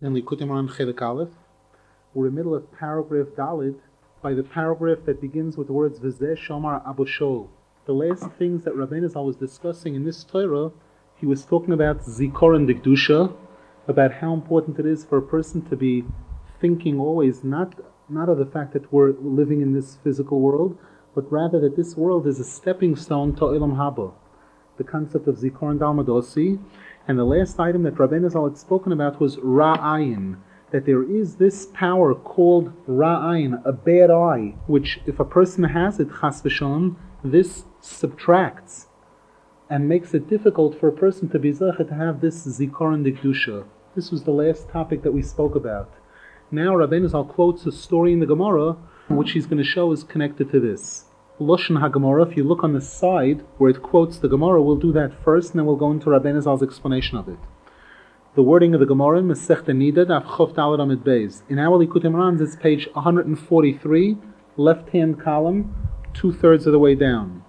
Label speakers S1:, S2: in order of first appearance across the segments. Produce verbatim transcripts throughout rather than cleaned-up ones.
S1: in Likutei Moharan Chelik Aleph. We're in the middle of paragraph Dalit, by the paragraph that begins with the words V'zeh Shomar Abu Shol. The last things that Rabbeinu Zal was discussing in this Torah, he was talking about Zikaron Dikdusha, about how important it is for a person to be thinking always not not of the fact that we're living in this physical world, but rather that this world is a stepping stone to Olam Haba. The concept of Zikaron Dalmadosi. And the last item that Rabbeinu Zal had spoken about was Ra'ayin, that there is this power called Ra'ayin, a bad eye, which if a person has it, Chas v'shalom, this subtracts and makes it difficult for a person to be Zechah to have this Zikaron Dikdusha. This was the last topic that we spoke about. Now Rabbeinu Zal quotes a story in the Gemara, which he's going to show is connected to this. Loshen HaGemara, if you look on the side where it quotes the Gemara, we'll do that first and then we'll go into Rabbeinu Zal's explanation of it. The wording of the Gemara in Masechta Nida, Daf Chof Daled Amud Beis. In our Likutei Moharan, it's page one forty-three, left-hand column, two-thirds of the way down.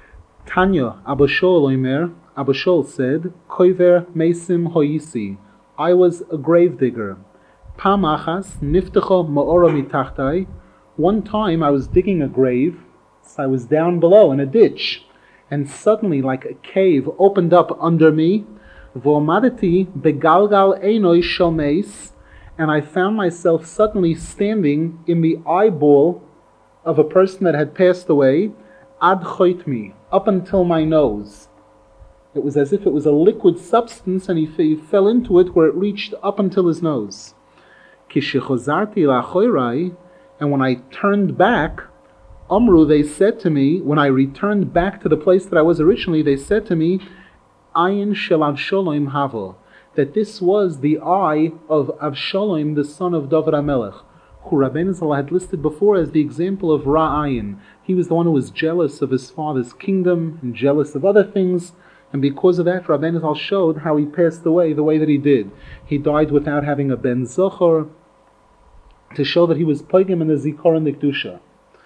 S1: Tanya, Abba Shol Omer, Abba Shol said, Koiver Meisim Hoyisi, I was a gravedigger. Pam achas, niftecho ma'ora mitachtai. One time I was digging a grave, so I was down below in a ditch, and suddenly, like a cave, opened up under me. V'omadeti begalgal einoi shomeis, and I found myself suddenly standing in the eyeball of a person that had passed away, ad choitmi, up until my nose. It was as if it was a liquid substance, and he, he fell into it where it reached up until his nose. Kishechozarti lachoirai, and when I turned back, Amru, they said to me, when I returned back to the place that I was originally, they said to me, Ayin shel Avshalom havo, that this was the eye of Avshalom, the son of David HaMelech, who Rabbeinu Zal had listed before as the example of Ra'ayin. He was the one who was jealous of his father's kingdom and jealous of other things, and because of that, Rabbeinu Zal showed how he passed away the way that he did. He died without having a ben zochor, to show that he was pogim in the Zikaron Dikdusha.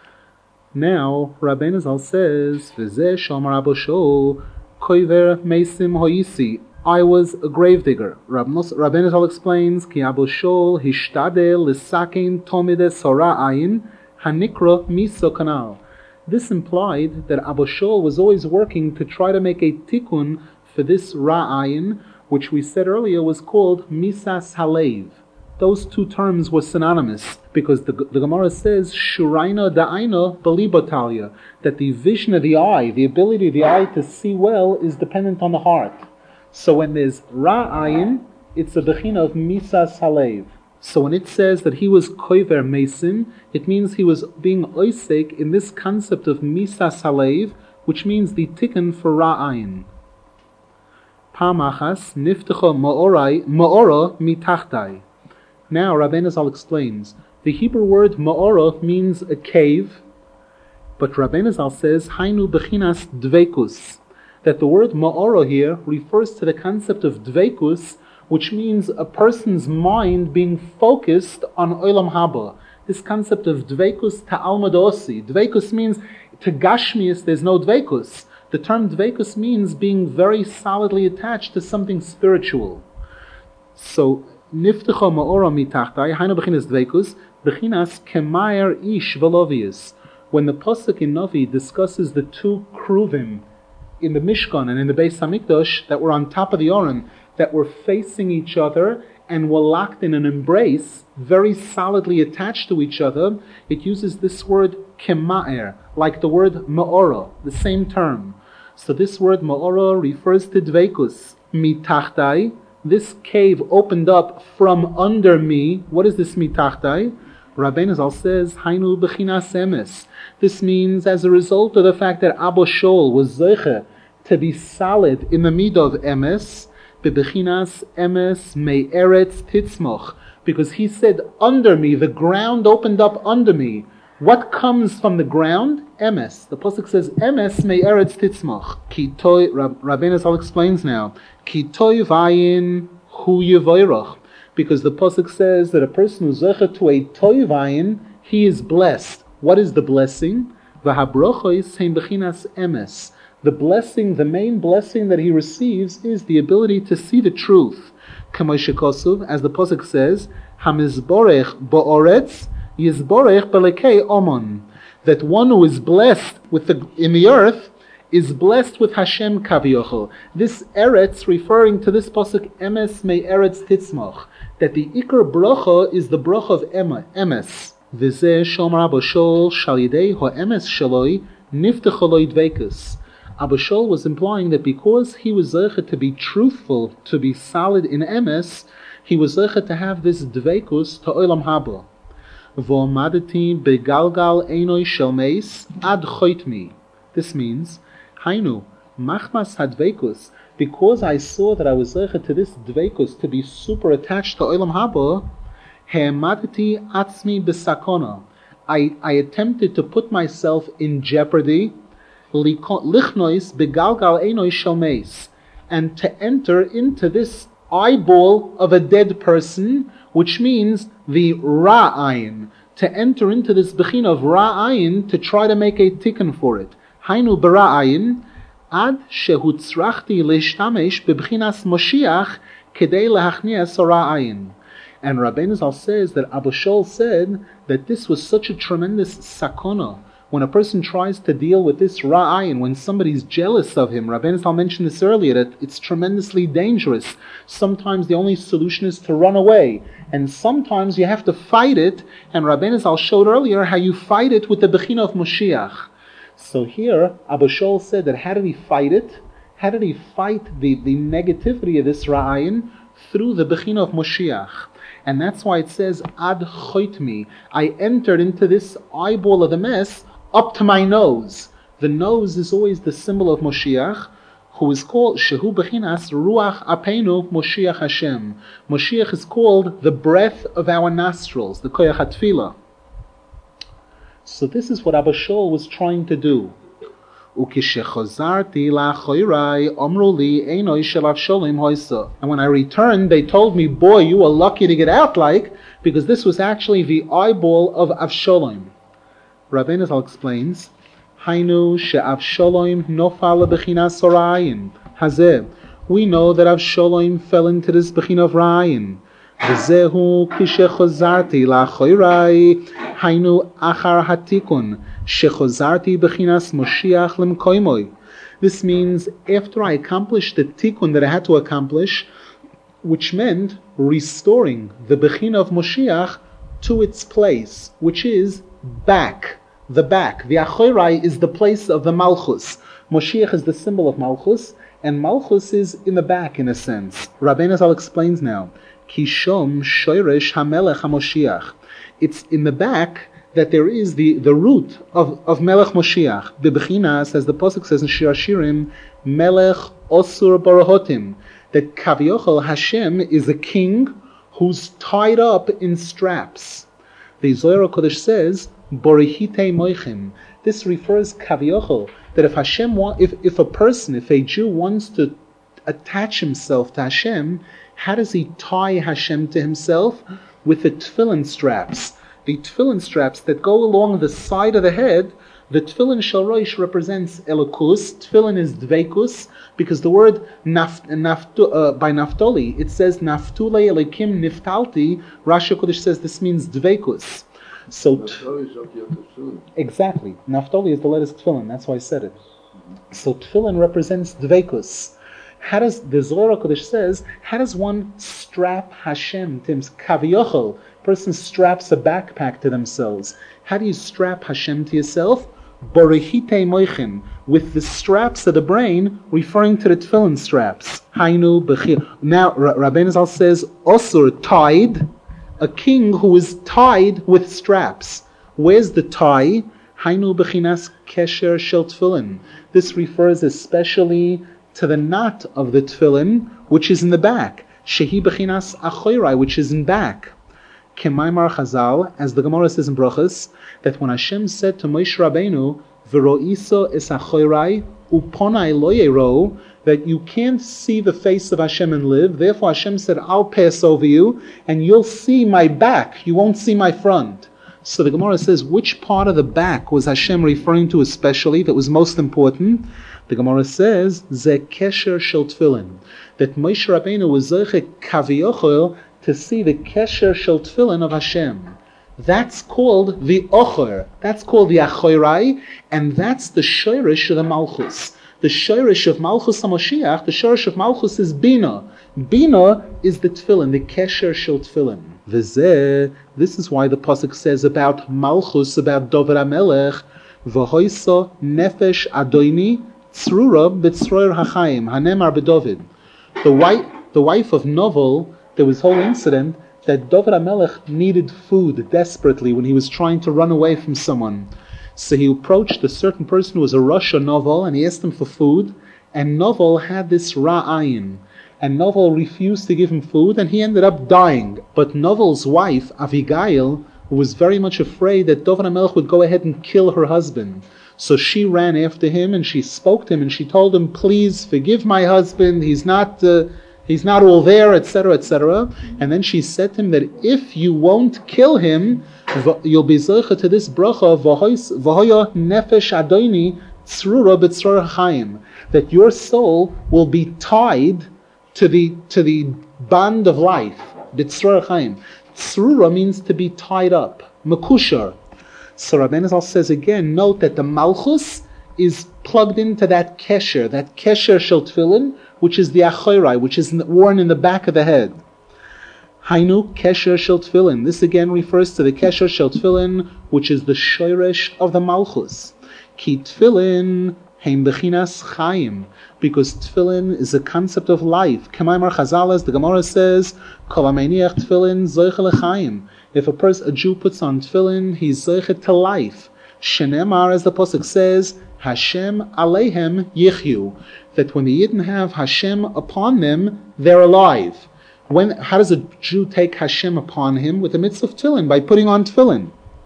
S1: Now, Rabbeinu Zal says, V'zeh Shomar Abu Shol, Koiver Meisim Hoyisi, I was a gravedigger. Rabbeinu Zal explains, Ki Abu Shol hishtadel l'sakein tomide sora'ayin hanikra miso kanal. This implied that Abu Shol was always working to try to make a tikkun for this ra'ayin, which we said earlier was called misas halev. Those two terms were synonymous because the, the Gemara says shuraina da'aina balibotalia, that the vision of the eye, the ability of the eye to see well, is dependent on the heart. So when there's ra'ayin, it's a bechina of misas halev. So when it says that he was koiver mesim, it means he was being oisek in this concept of misas halev, which means the tikkun for ra'ayin. Pamachas niftecha ma'orai ma'ora mitachtai. Now Rabbeinu Zal explains, the Hebrew word ma'ora means a cave, but Rabbeinu Zal says, Hainu bechinas dveikus, that the word ma'ora here refers to the concept of dveikus, which means a person's mind being focused on Olam Haba. This concept of dveikus ta'almadosi. Dveikus means, to gashmius there's no dveikus. The term dveikus means being very solidly attached to something spiritual. So, Niftecha ma'ora mitachtai, hainu bechinas dveikus, bechinas kemayer ish velovius. When the pasuk in Navi discusses the two kruvim in the Mishkan and in the Beis Hamikdash that were on top of the Aron, that were facing each other and were locked in an embrace, very solidly attached to each other, it uses this word kemayer, like the word ma'ora, the same term. So this word ma'ora refers to dveikus, mitachtai. This cave opened up from under me. What is this mitachtai? Rabbeinu Zal says, Hainu bechinas emes. This means as a result of the fact that Abu Shol was zeiche to be solid in the midah of emes, bebechinas emes me'eretz titzmoch, because he said, under me, the ground opened up under me. What comes from the ground? Emes. The pasuk says, Emes me'eretz titzmach. Ki toy, Rabbeinu Zal explains now, Ki toy vayin hu yevoirach. Because the pasuk says that a person who's zecha to a toy vayin, he is blessed. What is the blessing? V'habrochos heim bechinas emes. The blessing, the main blessing that he receives is the ability to see the truth. Kamoshe Kosuv, as the Pasuk says, Hamizborech bo'oretz, Yizborech belekei omon. That one who is blessed with the, in the earth is blessed with Hashem Kaviochel. This Eretz, referring to this Pasuk, Emes me Eretz Titzmoch, that the Iker Bracha is the Bracha of Emes. V'zeh Shomer Abba Shol shal yidei ha'emes shaloi niftechaloi dveikus. Abba Shol was implying that because he was zeichet to be truthful, to be solid in Emes, he was zeichet to have this dveikus to Olam Haba. V'omadeti begalgal einoi shel meis ad choitmi. This means, Hainu, machmas hadveikus, because I saw that I was zeichet to this dveikus, to be super attached to Olam Haba, he'emadeti atzmi besakona. I, I attempted to put myself in jeopardy, lichnois begalgal einoi shel meis, and to enter into this eyeball of a dead person, which means the ra'ayin, to enter into this bechina of ra'ayin, to try to make a tikkun for it. Hainu bara'ayin, ad shehutzrachti leishtamesh bebchinas Moshiach kedei lehachnias ra'ayin. And Rabbeinu Zal says that Abba Shol said that this was such a tremendous sakona. When a person tries to deal with this ra'ayin, when somebody's jealous of him, Rabbeinu Zal mentioned this earlier, that it's tremendously dangerous. Sometimes the only solution is to run away, and sometimes you have to fight it, and Rabbeinu Zal showed earlier how you fight it with the bechina of Moshiach. So here, Abba Shol said that how did he fight it? How did he fight the, the negativity of this ra'ayin? Through the bechina of Moshiach. And that's why it says, Ad choitmi, I entered into this eyeball of the mess up to my nose. The nose is always the symbol of Moshiach, who is called Shehu Bechinas Ruach Apenu Moshiach Hashem. Moshiach is called the breath of our nostrils, the Koyach HaTfilah. So this is what Abba Shol was trying to do. And when I returned, they told me, boy, you were lucky to get out, like, because this was actually the eyeball of Avshalom. Rabbeinu Zal explains, Hainu she'Avshalom nofal bechinas ra'ayin. Hazeh, we know that Avshalom fell into this bechina of ra'ayin. V'zehu kishechozarti la'choirai, hainu achar hatikun, shechozarti bechinas Moshiach lemkoimoi. This means after I accomplished the tikkun that I had to accomplish, which meant restoring the bechina of Moshiach to its place, which is back, the back. The achoirai is the place of the Malchus. Moshiach is the symbol of Malchus, and Malchus is in the back in a sense. Rabbeinu Zal explains now, Kishom shoyresh hamelech hamoshiach. It's in the back that there is the, the root of, of Melech Moshiach. Bebechinas, as the Pasuk says in Shir Hashirim, Melech Osur Barahotim. That Kaviochel Hashem is a king who's tied up in straps. The Zohar HaKodesh says, Borihite Moichim. This refers Kaviochel, that if Hashem wa- if, if a person, if a Jew wants to attach himself to Hashem, how does he tie Hashem to himself? With the tefillin straps. The tefillin straps that go along the side of the head. The tefillin shel roish represents elokus. Tefillin is dveikus, because the word naft, naftu, uh, by Naftali, it says naftule elikim niftalti. Rashi HaKodesh says this means dveikus. So t- exactly, Naftali is the letters tefillin. That's why I said it. So tefillin represents dveikus. How does the Zohar HaKodesh says? How does one strap Hashem to him? Kaviochel. Person straps a backpack to themselves. How do you strap Hashem to yourself? Borehite moichin, with the straps of the brain, referring to the tefillin straps. Hainu bechir. Now Rabbeinu Zal says, Osur, tied, a king who is tied with straps. Where's the tie? Hainu bechinas kesher shel tefillin. This refers especially to the knot of the tefillin, which is in the back. Shehi bechinas achoirai, which is in back. Kemaimar Chazal, as the Gemara says in Brachas, that when Hashem said to Moshe Rabbeinu, "V'ro'iso es achoirai uponai lo yero," that you can't see the face of Hashem and live. Therefore, Hashem said, "I'll pass over you, and you'll see my back. You won't see my front." So the Gemara says, which part of the back was Hashem referring to especially that was most important? The Gemara says, Ze kesher shel tefillin, that Moshe Rabbeinu was zeiche kaviyochel to see the kesher shel tefillin of Hashem. That's called the ocher. That's called the achorai, and that's the shoirish of the malchus. The shoirish of malchus HaMashiach, the shoirish of malchus is bina. Bina is the tefillin, the kesher shel tefillin. V'zeh, this is why the pasuk says about malchus, about David HaMelech, v'hoisa nefesh adoini tzrura b'tzroyer hachayim hanemar b'David. The wife, the wife of Novel, there was a whole incident that David HaMelech needed food desperately when he was trying to run away from someone. So he approached a certain person who was a Rosh Novel, and he asked him for food, and Novel had this ra'ayin, and Novel refused to give him food, and he ended up dying. But Novel's wife, Avigail, was very much afraid that David HaMelech would go ahead and kill her husband. So she ran after him, and she spoke to him, and she told him, please forgive my husband, he's not... Uh, He's not all there, et cetera, et cetera. And then she said to him that if you won't kill him, you'll be zeicha to this bracha, v'hoya nefesh adoini tzrura b'tzror chaim, that your soul will be tied to the to the band of life, b'tzror chaim. Tzrura means to be tied up, mekushar. So Rabbeinu Zal says again, note that the malchus is plugged into that kesher, that kesher shel tefillin, which is the achorai, which is worn in the back of the head. Hainu kesher shel tefillin. This again refers to the kesher shel tefillin, which is the shoresh of the malchus. Ki tefillin heim bechinas chaim, because tefillin is a concept of life. K'maimar Chazal, as the Gemara says, kol hameiniach tefillin zoiche lechaim. If a person, a Jew puts on tefillin, he's zoiche to life. Shenemar, as the pasuk says, Hashem aleihem yichyu, that when the Yidden have Hashem upon them, they're alive. When, how does a Jew take Hashem upon him? With the mitzvah of tefillin, by putting on tefillin.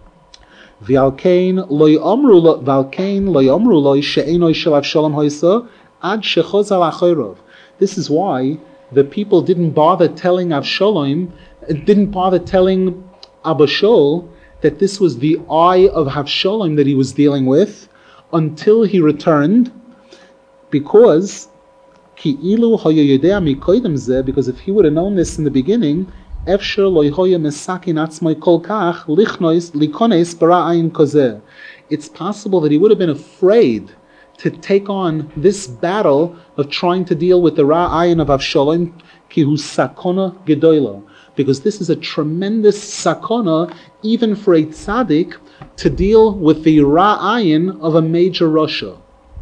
S1: V'alkein lo yomru v'alkein lo yomru lo she'enoi shel Avshalom hoisa ad shechos al achoyrov. This is why the people didn't bother telling Avshalom, didn't bother telling Abishol that this was the eye of Avshalom that he was dealing with, until he returned, because because if he would have known this in the beginning, it's possible that he would have been afraid to take on this battle of trying to deal with the ra'ayin of Avshalom, kihu sakona gedola, because this is a tremendous sakona even for a tzaddik to deal with the ra'ayin of a major Rasha.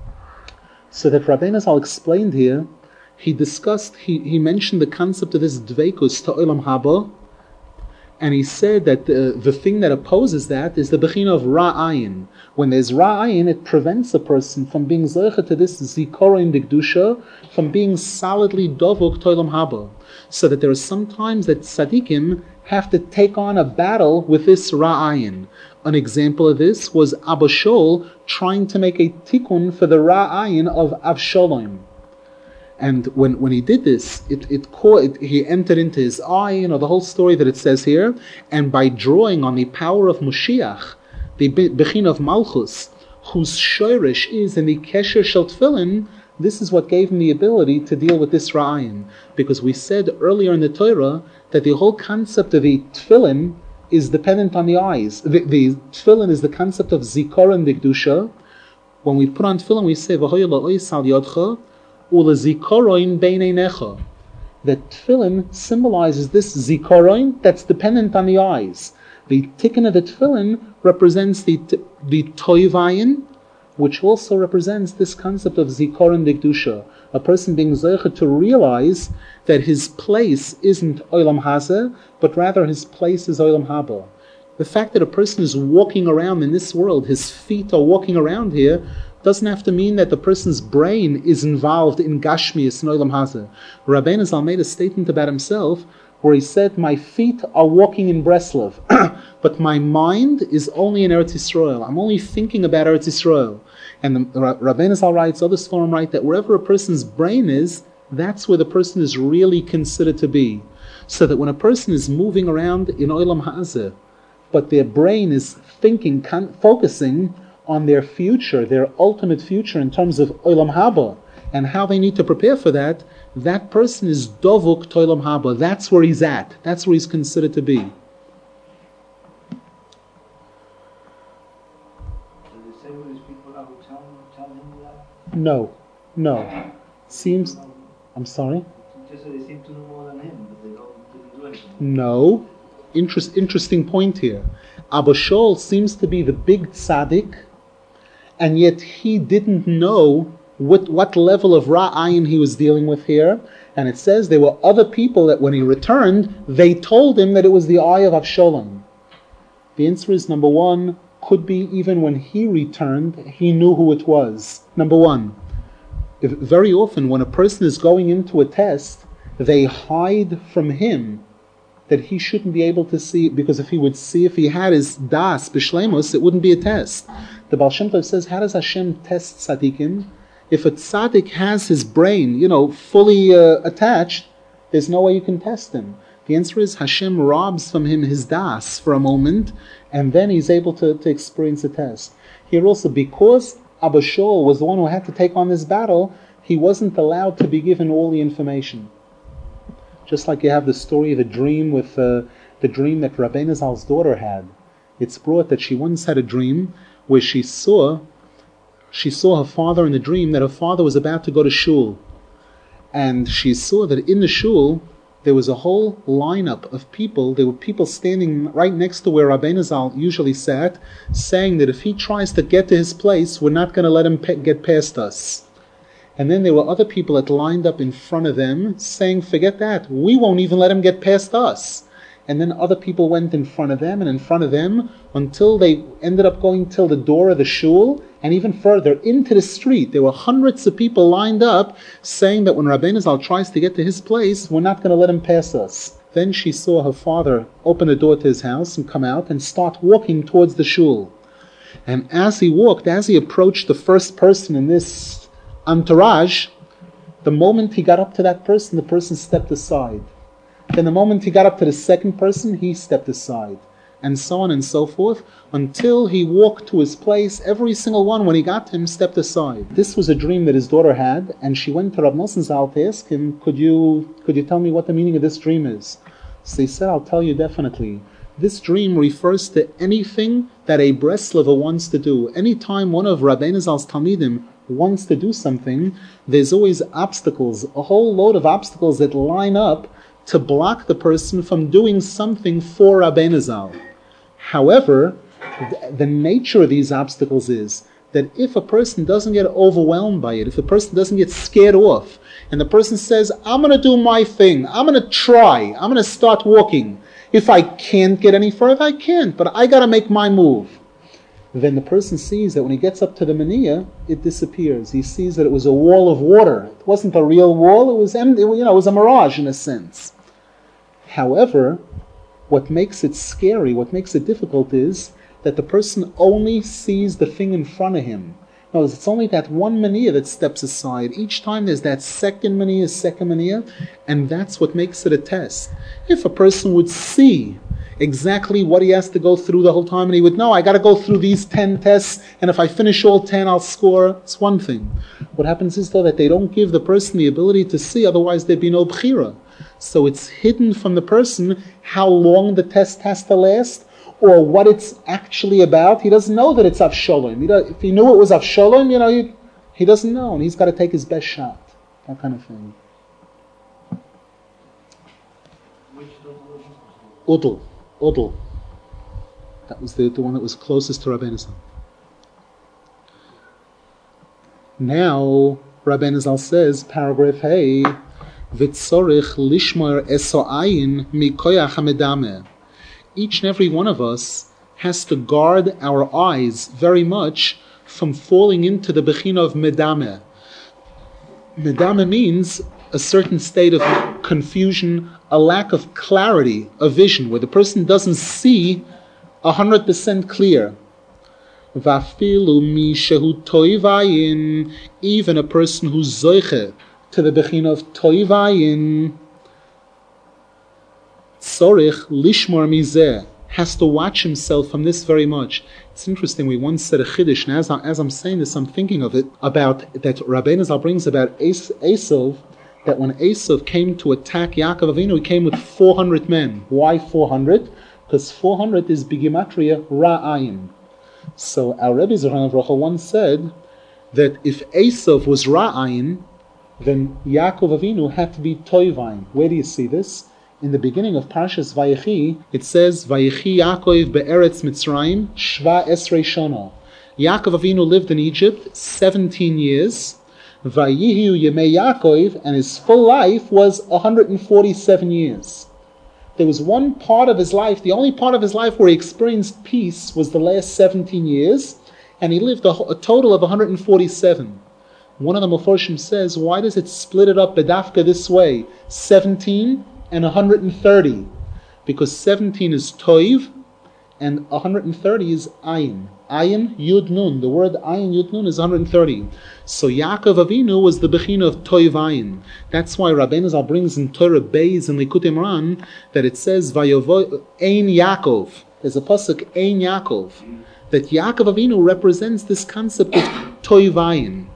S1: So that Rabbeinu Zal explained here, he discussed, he, he mentioned the concept of this dveikus to olam haba, and he said that the, the thing that opposes that is the bechina of ra'ayin. When there's ra'ayin, it prevents a person from being zeicha to this zikorin dikdusha, from being solidly dovuk to olam haba. So that there are some times that tzaddikim have to take on a battle with this ra'ayin. An example of this was Abishol trying to make a tikkun for the ra'ayin of Avshalom. And when, when he did this, it, it, caught, it he entered into his eye, you know, the whole story that it says here, and by drawing on the power of Moshiach, the Bechin of Malchus, whose shoirish is in the Kesher Shel Tefillin, this is what gave him the ability to deal with this ra'ayin. Because we said earlier in the Torah that the whole concept of the Tefillin is dependent on the eyes. The, the tefillin is the concept of zikoron dikdusha. When we put on tefillin, we say v'hoya la'ois al yodcha u'lezikoron beineinecha. That tefillin symbolizes this zikoron that's dependent on the eyes. The tikkun of the tefillin represents the the toivayin, which also represents this concept of zikoron dikdusha. A person being zeicha to realize that his place isn't olam hazeh, but rather his place is olam haba. The fact that a person is walking around in this world, his feet are walking around here, doesn't have to mean that the person's brain is involved in gashmius and olam hazeh. Rabbeinu Zal made a statement about himself where he said, my feet are walking in Breslov, but my mind is only in Eretz Yisrael. I'm only thinking about Eretz Yisrael. And the Rabbeinu Zal writes, others Sforim write, that wherever a person's brain is, that's where the person is really considered to be. So that when a person is moving around in Olam Hazeh, but their brain is thinking, focusing on their future, their ultimate future in terms of Olam Haba, and how they need to prepare for that, that person is Dovuk Toilam Haba. That's where he's at. That's where he's considered to be.
S2: Does it say who these people are who tell, tell him that?
S1: No. No. Seems... I'm sorry?
S2: Just so they seem to know more than him, but they don't didn't do anything.
S1: No. Interest, interesting point here. Abba Shaul seems to be the big tzaddik, and yet he didn't know what, what level of ra'ayin he was dealing with here. And it says there were other people that when he returned, they told him that it was the eye of Avshalom. The answer is, number one, could be even when he returned, he knew who it was. Number one, if, very often when a person is going into a test, they hide from him that he shouldn't be able to see, because if he would see, if he had his das, b'shleimus, it wouldn't be a test. The Baal Shem Tov says, how does Hashem test tzaddikim? If a tzaddik has his brain, you know, fully uh, attached, there's no way you can test him. The answer is Hashem robs from him his das for a moment, and then he's able to, to experience a test. Here also, because Abba Shaul was the one who had to take on this battle, he wasn't allowed to be given all the information. Just like you have the story of the dream with uh, the dream that Rabbeinu Zal's daughter had. It's brought that she once had a dream where she saw she saw her father in the dream, that her father was about to go to shul. And she saw that in the shul there was a whole lineup of people. There were people standing right next to where Rabbeinu Zal usually sat, saying that if he tries to get to his place, we're not going to let him pe- get past us. And then there were other people that lined up in front of them, saying, forget that, we won't even let him get past us. And then other people went in front of them and in front of them until they ended up going till the door of the shul, and even further into the street. There were hundreds of people lined up saying that when Rabbeinu Zal tries to get to his place, we're not going to let him pass us. Then she saw her father open the door to his house and come out and start walking towards the shul. And as he walked, as he approached the first person in this entourage, the moment he got up to that person, the person stepped aside. Then the moment he got up to the second person, he stepped aside. And so on and so forth, until he walked to his place. Every single one, when he got to him, stepped aside. This was a dream that his daughter had, and she went to Rav Nosson Zal to ask him, could you, could you tell me what the meaning of this dream is? So he said, I'll tell you definitely. This dream refers to anything that a Breslover wants to do. Anytime one of Rabbeinu Zal's Talmidim wants to do something, there's always obstacles, a whole load of obstacles that line up to block the person from doing something for Rabbeinu Zal. However, th- the nature of these obstacles is that if a person doesn't get overwhelmed by it, if a person doesn't get scared off, and the person says, I'm going to do my thing, I'm going to try, I'm going to start walking. If I can't get any further, I can't, but I got to make my move. Then the person sees that when he gets up to the Maniyah, it disappears. He sees that it was a wall of water. It wasn't a real wall, it was empty, you know, it was a mirage in a sense. However, what makes it scary, what makes it difficult is that the person only sees the thing in front of him. Notice, it's only that one Maniyah that steps aside. Each time there's that second Maniyah, second Maniyah, and that's what makes it a test. If a person would see exactly what he has to go through the whole time, and he would know, I got to go through these ten tests, and if I finish all ten, I'll score, it's one thing. What happens is, though, that they don't give the person the ability to see, otherwise there'd be no b'chira. So it's hidden from the person how long the test has to last, or what it's actually about. He doesn't know that it's Avshalom. He does, if he knew it was Avshalom, you know, he, he doesn't know, and he's got to take his best shot. That kind of thing. Udl. Udl. That was the, the one that was closest to Rabbeinu Zal. Now, Rabbeinu Zal says, paragraph Hey, V'tzorich lishmor eso ayin mikoyach hamedameh. Each and every one of us has to guard our eyes very much from falling into the bechina of medameh. Medameh means a certain state of confusion, a lack of clarity of vision, where the person doesn't see a hundred percent clear. Vafilu mi shehu toivayin, even a person who's zoiche to the bechina of toivayin, tzorich lishmor mizeh, has to watch himself from this very much. It's interesting, we once said a chiddush, and as, I, as I'm saying this, I'm thinking of it, about that Rabbeinu Zal brings about Es- Esav, that when Esav came to attack Yaakov Avinu, he came with four hundred men. Why four hundred? Because four hundred is Bigimatria Ra'ayin. So our Rebbe Zerhan Avrocha once said that if Esav was Ra'ayin, then Yaakov Avinu had to be Toivayin. Where do you see this? In the beginning of Parshas Vayechi, it says, Vayechi Yaakov be'eretz Mitzrayim shva esrei shana. Yaakov Avinu lived in Egypt seventeen years. Vayihu Yemei Yaakov, and his full life was one hundred forty-seven years. There was one part of his life, the only part of his life where he experienced peace was the last seventeen years, and he lived a, a total of one hundred forty-seven. One of the Meforshim says, why does it split it up bedafka this way? seventeen and one hundred thirty. Because seventeen is toiv, and one hundred thirty is ayin. Ayin Yud Nun. The word Ayin Yud Nun is one hundred thirty. So Yaakov Avinu was the bechina of Toiv Ayin. That's why Rabbeinu Zal brings in Torah Beis and Likutei Moharan that it says Vayovo Ein Yaakov. There's a pasuk Ein Yaakov, that Yaakov Avinu represents this concept of Toiv Ayin.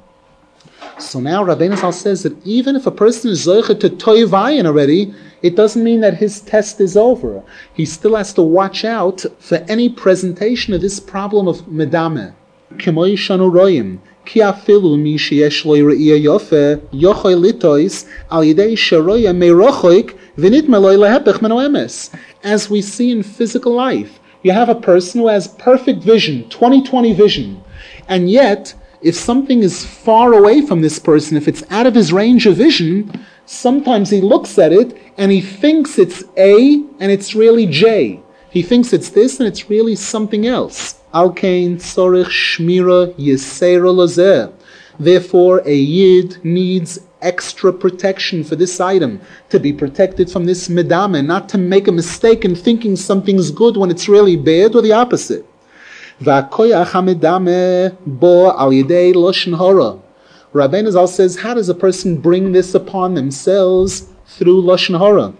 S1: So now Rabbeinu Zal says that even if a person is zoicha to Toiv Ayin already, it doesn't mean that his test is over. He still has to watch out for any presentation of this problem of medame. K'moi shanu roim, ki afilu mi sheyesh lo re'iyah yofe, yochoy litois, al yidei sheroya meirochoik, v'nitme lo lehepech meno emes. As we see in physical life, you have a person who has perfect vision, twenty twenty vision, and yet, if something is far away from this person, if it's out of his range of vision, sometimes he looks at it and he thinks it's A and it's really J. He thinks it's this and it's really something else. Al kain tzorich shmira yisera lozeh. Therefore, a yid needs extra protection for this item, to be protected from this medame, not to make a mistake in thinking something's good when it's really bad, or the opposite. V'akoyach hamedame bo al yidei loshen hora. Rabbeinu Zal says, how does a person bring this upon themselves? Through loshen hora.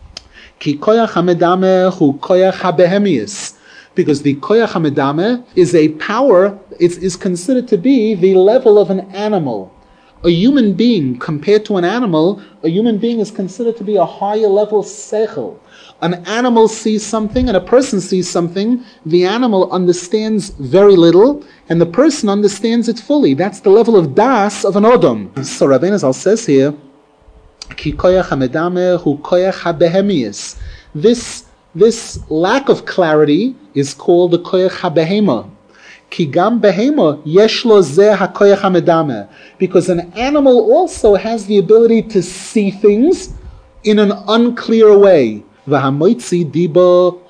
S1: Ki koyach hamedame hu koyach habehemius. Because the koyach hamedame is a power, it is considered to be the level of an animal. A human being, compared to an animal, a human being is considered to be a higher level seichel. An animal sees something and a person sees something. The animal understands very little and the person understands it fully. That's the level of das of an odom. So Rabbeinu Zal says here, Ki koyach hamedame hu koyach habehemius. This, this lack of clarity is called the koyach habehema. Ki gam behema yesh lo zeh hakoyach hamedame. Because an animal also has the ability to see things in an unclear way. And the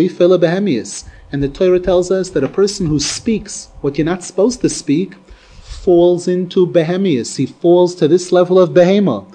S1: Torah tells us that a person who speaks what you're not supposed to speak falls into behemius. He falls to this level of behema.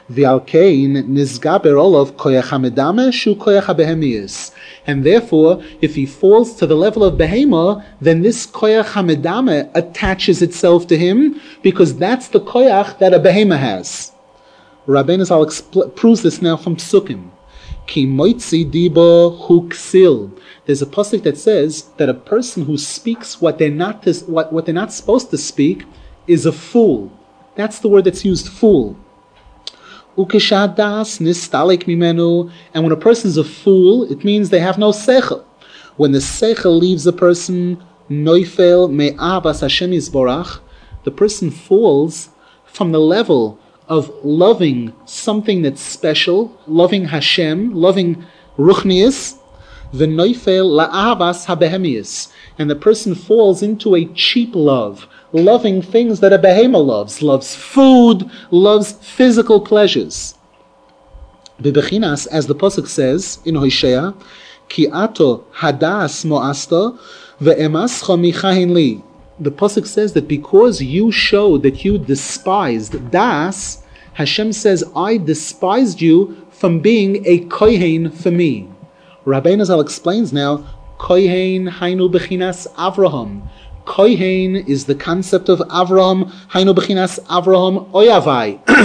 S1: And therefore, if he falls to the level of behema, then this koyach hamedame attaches itself to him, because that's the koyach that a behema has. Rabbeinu Zal expl- proves this now from Psukim. Ki moitzi diba hu ksil. There's a pasuk that says that a person who speaks what they're not to, what, what they're not supposed to speak is a fool. That's the word that's used, fool. Ukeshadas nistalik mimenu. And when a person is a fool, it means they have no seichel. When the seichel leaves a person, noifel me'avas Hashem yisborach, the person falls from the level of loving something that's special, loving Hashem, loving Ruchnius, v'noifel la'avas habehemius, and the person falls into a cheap love, loving things that a behema loves, loves food, loves physical pleasures. Bebechinas, as the pasuk says in Hosea, ki ato hadas mo'asta ve'emascha michahin li. The pasuk says that because you showed that you despised das, Hashem says, I despised you from being a kohen for me. Rabbeinu Zal explains now, kohen hainu bechinas Avraham. Kohen is the concept of Avraham, hainu bechinas Avraham oyavai.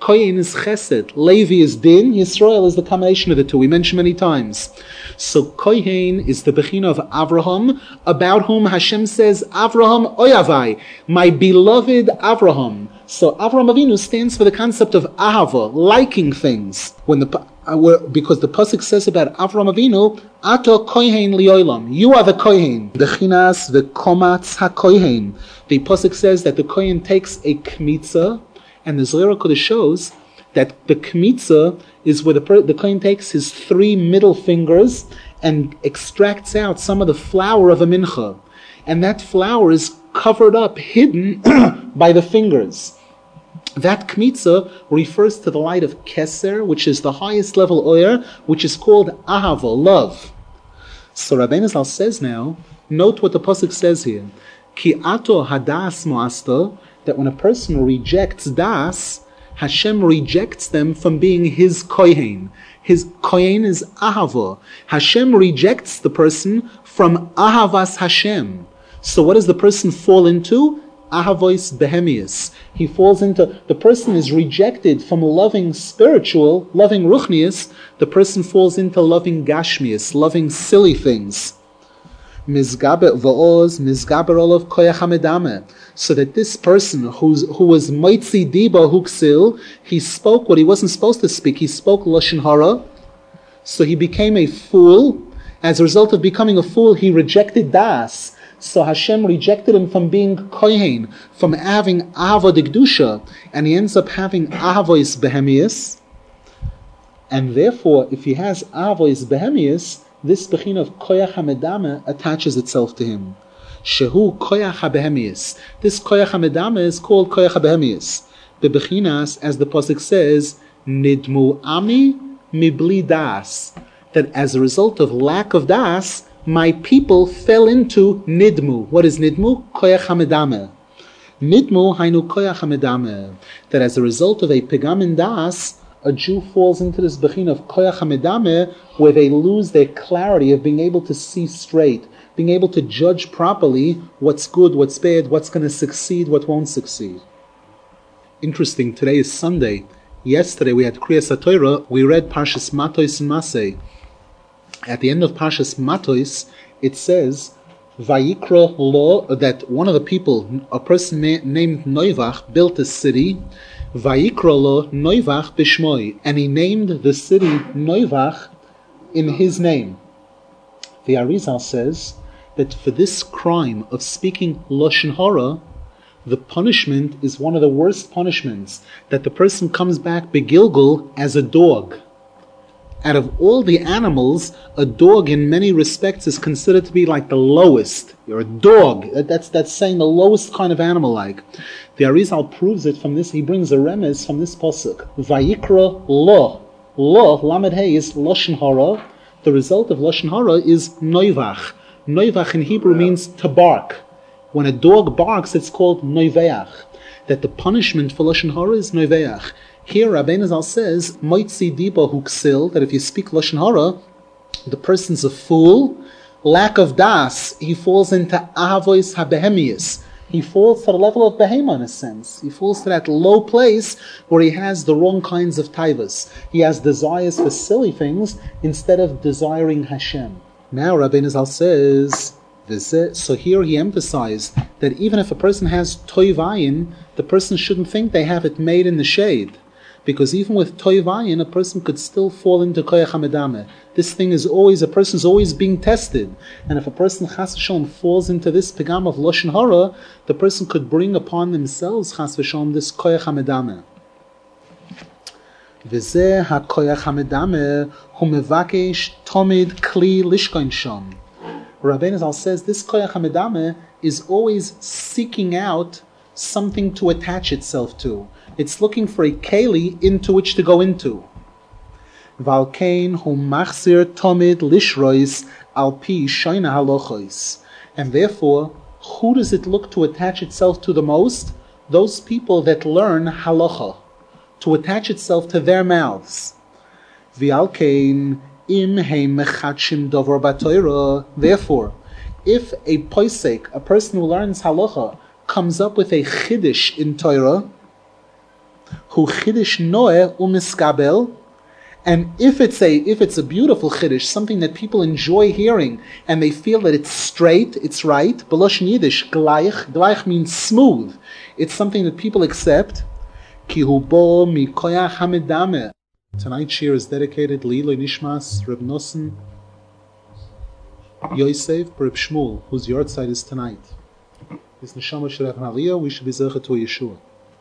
S1: Kohen is Chesed, Levi is Din, Yisrael is the combination of the two. We mentioned many times. So Kohen is the Bechina of Avraham, about whom Hashem says, Avraham Oyavai, my beloved Avraham. So Avraham Avinu stands for the concept of Ahava, liking things. When the uh, because the pasuk says about Avraham Avinu, Ato Kohen liolam, you are the Kohen. The Chinas, the Komatz HaKohen. The pasuk says that the Kohen takes a kmitza, and the Zohar Kodesh shows that the kmitza is where the, the Kohen takes his three middle fingers and extracts out some of the flour of a mincha. And that flour is covered up, hidden by the fingers. That kmitza refers to the light of Keser, which is the highest level oyer, which is called Ahava, love. So Rabbeinu Zal says now, note what the pasuk says here. Ki ato hadas moasta, that when a person rejects das, Hashem rejects them from being his kohen. His kohen is ahava. Hashem rejects the person from ahavas Hashem. So what does the person fall into? Ahavois behemius. He falls into, the person is rejected from loving spiritual, loving ruchnius. The person falls into loving gashmius, loving silly things. Mizgaber va'oz, mizgaber olav koyach hamedame. So that this person who's, who was moitzi diba huksil, he spoke what he wasn't supposed to speak. He spoke lashon hara. So he became a fool. As a result of becoming a fool, he rejected das. So Hashem rejected him from being kohen, from having ahava dikdusha, and he ends up having ahavois behemius. And therefore, if he has ahavois behemius, this bechina of koyach hamedame attaches itself to him. Shehu koyach habehemius. This koyach hamedame is called koyach habehemius. The bechinas, as the pasuk says, nidmu ami mibli das. That as a result of lack of das, my people fell into nidmu. What is nidmu? Koyach hamedame. Nidmu hainu koyach hamedame. That as a result of a pegam in das, a Jew falls into this bechin of koyach hamedame, where they lose their clarity of being able to see straight, being able to judge properly what's good, what's bad, what's going to succeed, what won't succeed. Interesting, today is Sunday. Yesterday we had Kriyas HaTorah, we read Parshas Matos and Masei. At the end of Parshas Matos, it says, Vayikra lo, that one of the people, a person named Noivach, built a city, Vayikra lo Noivach b'shmoi, and he named the city Noivach in his name. The Arizal says that for this crime of speaking lashon hara, the punishment is one of the worst punishments, that the person comes back begilgul as a dog. Out of all the animals, a dog in many respects is considered to be like the lowest. You're a dog. That's that's saying the lowest kind of animal like. The Arizal proves it from this. He brings a remez from this pasuk. Vayikra lo. Lo, lamed hey, is lashon hara. The result of lashon hara is noivach. Noivach in Hebrew means to bark. When a dog barks, it's called noiveach. That the punishment for lashon hara is noiveach. Here, Rabbeinu Zal says, moitzi diba huksil, that if you speak lashon hara, the person's a fool. Lack of das, he falls into ahavois habehemius. He falls to the level of behema in a sense. He falls to that low place where he has the wrong kinds of taivas. He has desires for silly things instead of desiring Hashem. Now Rabbeinu Zal says, so here he emphasized that even if a person has toivayin, the person shouldn't think they have it made in the shade. Because even with toivayin, a person could still fall into koyach hamedame. This thing is always, a person is always being tested. And if a person chas v'shalom falls into this pegam of lashon hara, the person could bring upon themselves chas v'shalom this koyach hamedame. V'zeh ha-koyach hamedame hu mevakesh tomid kli lishkoin sham. Rabbeinu Zal says this koyach hamedame is always seeking out something to attach itself to. It's looking for a keli into which to go into. Valkein hu machzir tomid lishrois al pi shoina halochos. And therefore, who does it look to attach itself to the most? Those people that learn halacha, to attach itself to their mouths. V'alkein im heim mechatshim dover batoira. Therefore, if a posek, a person who learns halacha, comes up with a chiddush in Torah, hu chiddush noeh umiskabel. And if it's a if it's a beautiful chiddush, something that people enjoy hearing, and they feel that it's straight, it's right, b'loshen Yiddish, gleich, gleich means smooth. It's something that people accept. Ki hu bo mikoyach hamedame. Tonight's shir is dedicated Leiloi Nishmas Reb Nosson Yosef Reb Shmuel, whose yahrzeit is tonight. His neshama shirach aliyah, we should be zeichet to Yeshua.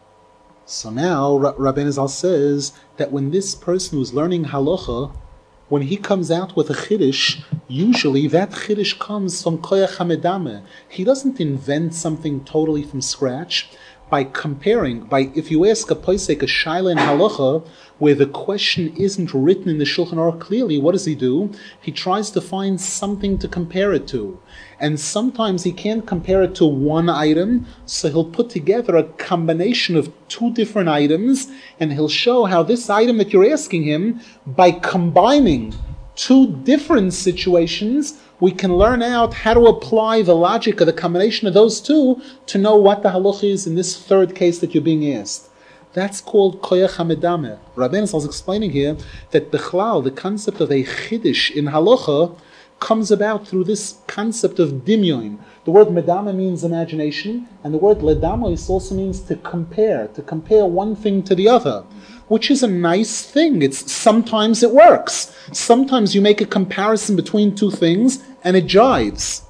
S1: So now, Rabbeinu Zal says that when this person who's learning halacha, when he comes out with a chiddush, usually that chiddush comes from koyach hamedame. He doesn't invent something totally from scratch. By comparing, by if you ask a posek a shaila in halacha, where the question isn't written in the Shulchan Aruch clearly, what does he do? He tries to find something to compare it to. And sometimes he can't compare it to one item, so he'll put together a combination of two different items, and he'll show how this item that you're asking him, by combining two different situations, we can learn out how to apply the logic of the combination of those two to know what the halacha is in this third case that you're being asked. That's called koyach hamedame. Rabbeinu Zal is explaining here that bichlal, the concept of a chiddush in halacha, comes about through this concept of dimyon. The word medama means imagination, and the word ledamos also means to compare, to compare one thing to the other, which is a nice thing. It's sometimes it works. Sometimes you make a comparison between two things, and it jives.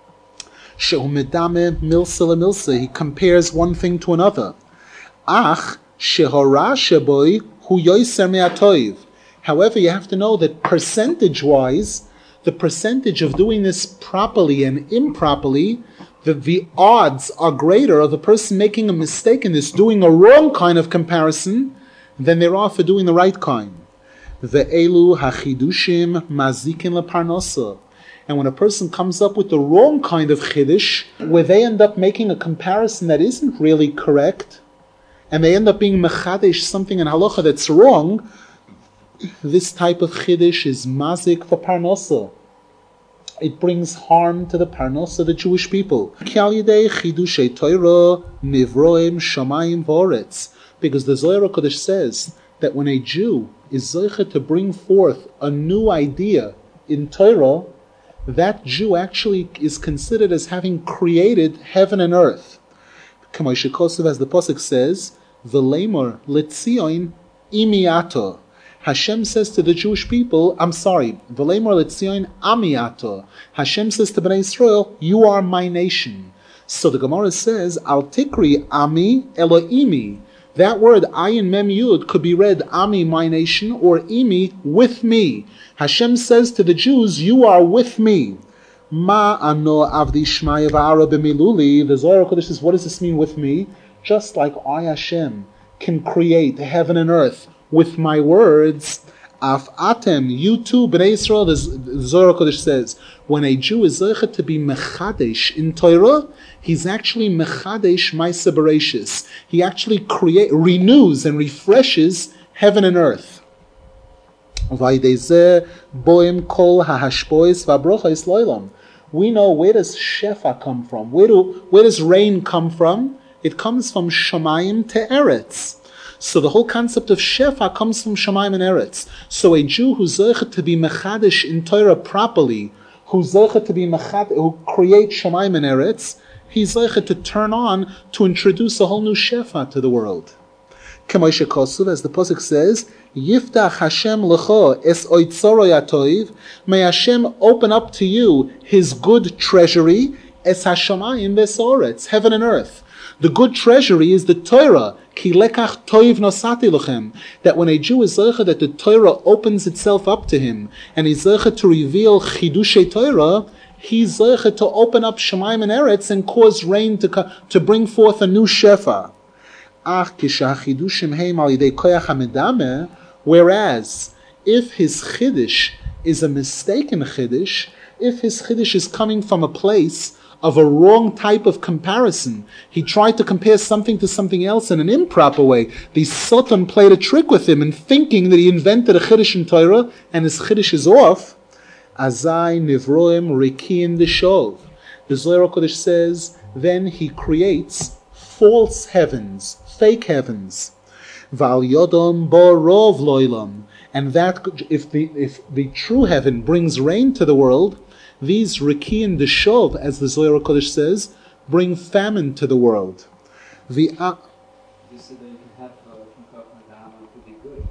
S1: Shehu medame milsa lemilsa. He compares one thing to another. Ach shehora sheboy hu yoser me'atoiv. However, you have to know that percentage-wise, the percentage of doing this properly and improperly, the, the odds are greater of a person making a mistake in this, doing a wrong kind of comparison, than there are for doing the right kind. Ve'elu hachidushim mazikin leparnosa. And when a person comes up with the wrong kind of chiddush, where they end up making a comparison that isn't really correct, and they end up being mechadesh something in halacha that's wrong, this type of chiddush is mazik for parnosa. It brings harm to the parnosa of the Jewish people. Because the Zohar HaKadosh says that when a Jew is zocheh to bring forth a new idea in Torah, that Jew actually is considered as having created heaven and earth. As the pasuk says, "V'leimer letzion imiato." Hashem says to the Jewish people, I'm sorry, V'leimer letzion amiato. Hashem says to Bnei Yisrael, you are my nation. So the Gemara says, Al tikri ami Elohimi. That word ayin mem yud could be read ami, my nation, or imi, with me. Hashem says to the Jews, you are with me. Ma ano avdi shmaya v'ara b'miluli. The Zohar HaKadosh says, what does this mean with me? Just like I, Hashem, can create heaven and earth with my words, af atem, you too, Bnei Yisrael, the Zohar HaKadosh says, when a Jew is zeichet to be mechadesh in Torah, he's actually mechadesh ma'aseh bereishis. He actually create, renews and refreshes heaven and earth. Vaydezeh boim kol hahashpois v'abrochos lo'olam. We know, where does shefa come from? Where do where does rain come from? It comes from Shamayim to Eretz. So the whole concept of shefa comes from Shamayim and Eretz. So a Jew who's zeichet to be mechadesh in Torah properly, who's zeichet to be mechadesh, who creates Shamayim and Eretz, he's zeichet to turn on to introduce a whole new shefa to the world. As the pasuk says, Yiftach Hashem lecho es oitzoro yatoiv. May Hashem open up to you His good treasury, es hashamayim v'soretz, heaven and earth. The good treasury is the Torah. Ki lekach toiv nosati lochem. That when a Jew is zeichet, that the Torah opens itself up to him, and he's zeichet to reveal chidushay Torah, he's zeichet to open up Shamayim and Eretz and cause rain to to bring forth a new shefa. Ach kishachidushim heim al yidei koyach hamedame. Whereas, if his chiddush is a mistaken chiddush, if his chiddush is coming from a place of a wrong type of comparison, he tried to compare something to something else in an improper way. The Sultan played a trick with him in thinking that he invented a chiddush in Torah, and his chiddush is off. Azai nivroim rikin deshov. The Zohar HaKadosh says, then he creates false heavens, fake heavens. Val yodom bo rov loilam. And that, if the if the true heaven brings rain to the world, these Rikian Deshov, as the Zohar Kodesh says, bring famine to the world. The uh,
S2: You said that you can have uh, from Down to be good.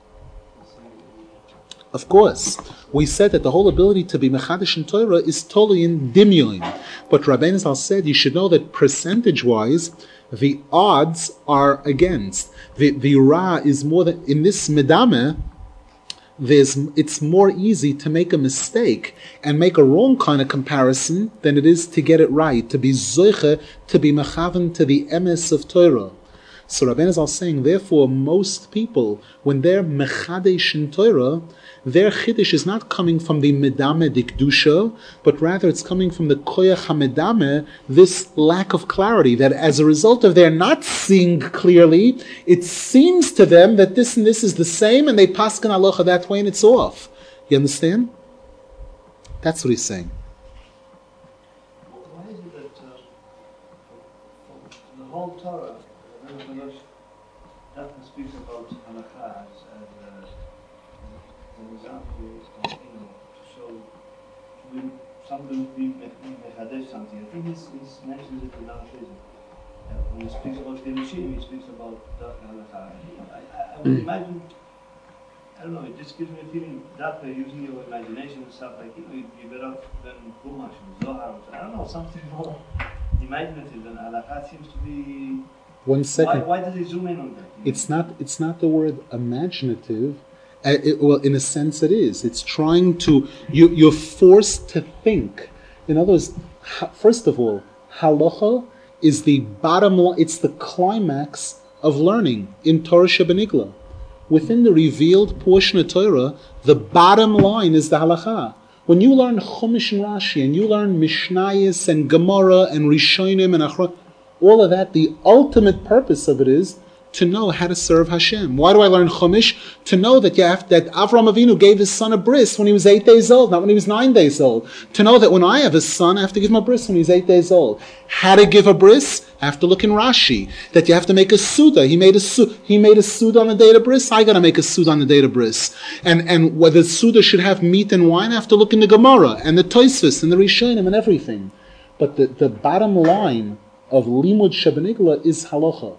S1: Of course, we said that the whole ability to be Mechadish in Torah is totally in Dimyon. But Rabbeinu Zal said you should know that percentage-wise, the odds are against. The, the Ra is more than, in this Medame, there's, it's more easy to make a mistake and make a wrong kind of comparison than it is to get it right, to be Zoiche, to be Mechavan to the emes of Torah. So Rabbeinu Zal saying, therefore, most people, when they're Mechadesh in Torah, their Chiddush is not coming from the Medame Dikdusha, but rather it's coming from the Koyach HaMedame, this lack of clarity, that as a result of their not seeing clearly, it seems to them that this and this is the same, and they paskin halacha that way, and it's off. You understand? That's what he's saying.
S2: Why is it that uh, the whole Torah, the Rebbe Doesn't speak about halakha as, as uh, an example of, you know, to show we, somebody would be mechadesh something. I think he's, he's mentions it in another place. Uh, when he speaks about Hiroshima, he speaks about halakha. I, I, I would imagine, I don't know, it just gives me a feeling that way, using your imagination and stuff like, you know, you'd be better off than Chumash and Zohar. I don't know, something more imaginative than halakha seems to be.
S1: One second.
S2: Why, why does he zoom in on that?
S1: It's not. It's not the word imaginative. Uh, it, well, in a sense, it is. It's trying to. You, you're forced to think. In other words, ha, first of all, halacha is the bottom line. It's the climax of learning in Torah Shebenigla. Within the revealed portion of Torah, the bottom line is the halacha. When you learn Chumash and Rashi, and you learn Mishnayos and Gemara and Rishonim and Achron, all of that, the ultimate purpose of it is to know how to serve Hashem. Why do I learn Chumash? To know that you have, that Avram Avinu gave his son a bris when he was eight days old, not when he was nine days old. To know that when I have a son, I have to give him a bris when he's eight days old. How to give a bris? I have to look in Rashi. That you have to make a suda. He made a su- he made a suda on the day of bris. I got to make a suda on the day of bris. And and whether suda should have meat and wine, I have to look in the Gemara and the Tosfos and the Rishonim and everything. But the, the bottom line of Limud Shebenigla is halacha.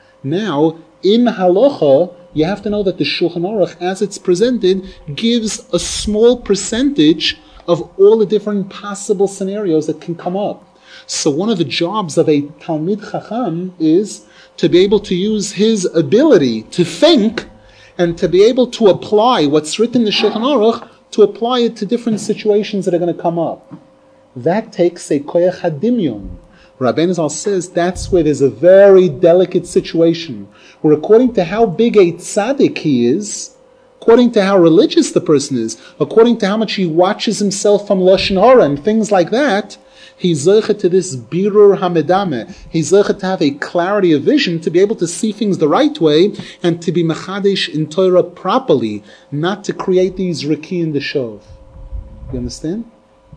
S1: Now, in halacha, you have to know that the Shulchan Aruch, as it's presented, gives a small percentage of all the different possible scenarios that can come up. So one of the jobs of a Talmid Chacham is to be able to use his ability to think and to be able to apply what's written in the Shulchan Aruch, to apply it to different situations that are going to come up. That takes a koyach hadimyon. Rabbeinu Zal says that's where there's a very delicate situation, where according to how big a tzaddik he is, according to how religious the person is, according to how much he watches himself from Lashon Hara and things like that, he's zoche to this birur hamedame. He's zoche to have a clarity of vision, to be able to see things the right way, and to be mechadesh in Torah properly, not to create these riki in the shov. You understand?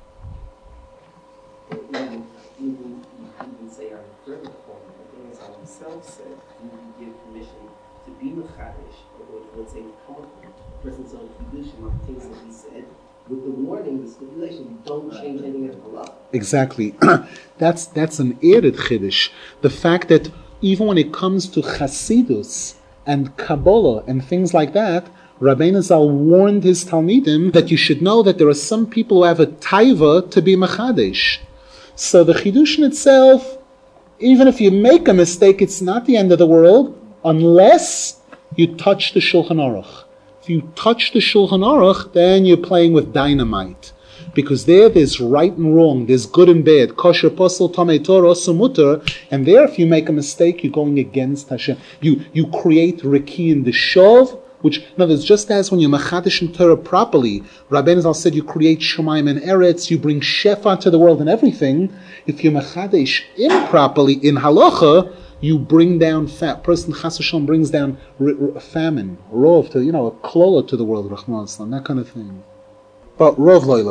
S3: With the warning, the stipulation, don't change anything in Allah.
S1: Exactly. that's that's an added chiddush. The fact that even when it comes to Chasidus and Kabbalah and things like that, Rabbeinu Zal warned his Talmidim that you should know that there are some people who have a taiva to be mechadesh. So the chiddush in itself, even if you make a mistake, it's not the end of the world, unless you touch the Shulchan Aruch. If you touch the Shulchan Aruch, then you're playing with dynamite. Because there, there's right and wrong, there's good and bad, kosher, posel, tamei Torah, sumutter, and there, if you make a mistake, you're going against Hashem. You you create riki in the shov, which, in other words, just as when you're machadish in Torah properly, Rabbeinu Zal said you create Shemayim and Eretz, you bring shefa to the world and everything. If you're machadish improperly in halacha, you bring down fat. Person Chas V'Shalom brings down r- r- famine, rov to, you know, a klola to the world, Rahman Islam, that kind of thing. But rov loilam.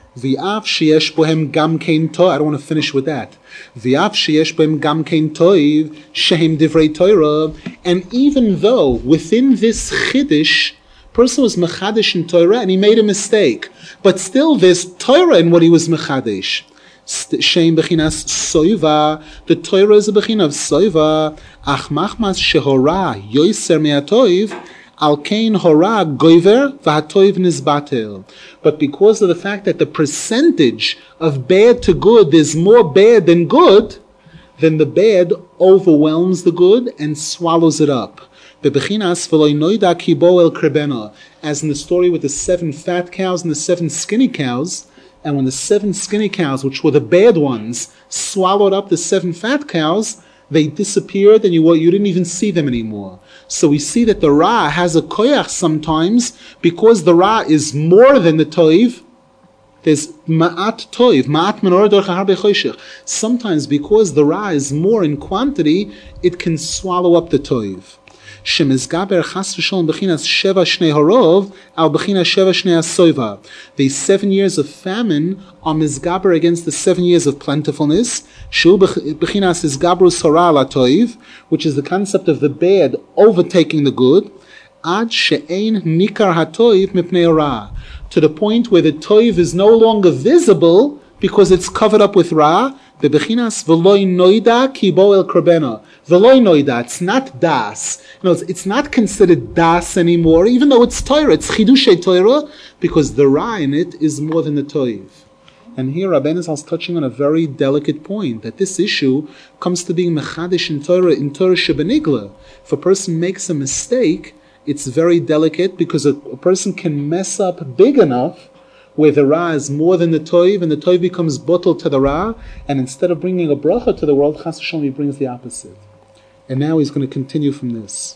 S1: V'af sheyesh bohem gam kein toiv. I don't want to finish with that. V'af sheyesh bohem gam kein toiv shehem divrei Torah. And even though within this chiddush, person was mechadish in Torah and he made a mistake, but still there's Torah in what he was mechadish. Shehem bechinas soiva. The Torah is a bechin of soiva. Ach machmas shehora yoiser me'atoiv. Al kein hora goiver v'hatoiv nizbatel. But because of the fact that the percentage of bad to good is more bad than good, then the bad overwhelms the good and swallows it up. Bebechinas v'loi noida kibo el krebena. As in the story with the seven fat cows and the seven skinny cows, and when the seven skinny cows, which were the bad ones, swallowed up the seven fat cows, they disappeared and you, you didn't even see them anymore. So we see that the Ra has a koyach sometimes because the Ra is more than the Toiv. There's ma'at Toiv, ma'at menorah dorcha harbe choshech. Sometimes because the Ra is more in quantity, it can swallow up the Toiv. Shemizgaber chas v'sholom bechinas sheva shnei harov al bechinas sheva shnei asoiva. The seven years of famine are mizgaber against the seven years of plentifulness. Shu bechinas izgabrus hara la toiv, which is the concept of the bad overtaking the good. Ad she'ein nikar hatoiv mipnei ra, to the point where the toiv is no longer visible because it's covered up with ra. Bebechinas v'loi noida kibo el krebena. V'loi noida, it's not das. You know, it's, it's not considered das anymore, even though it's Torah. It's chidushei Torah, because the ra in it is more than the toiv. And here Rabbeinu Zal is touching on a very delicate point, that this issue comes to being mechadish in Torah, in Torah shebenigla. If a person makes a mistake, it's very delicate, because a, a person can mess up big enough where the Ra is more than the Toiv, and the Toiv becomes bottle to the Ra, and instead of bringing a bracha to the world, Chas v'sholom, he brings the opposite. And now he's going to continue from this.